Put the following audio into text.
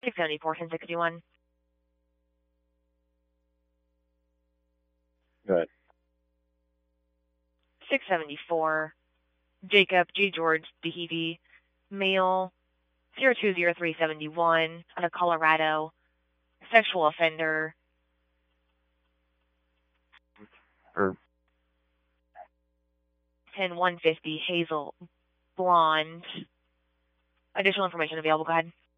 674, 1061. Go ahead. 674, Jacob G. George DeHevy, male, 020371, out of Colorado, sexual offender. Or 10150, Hazel, blonde. Additional information available. Go ahead.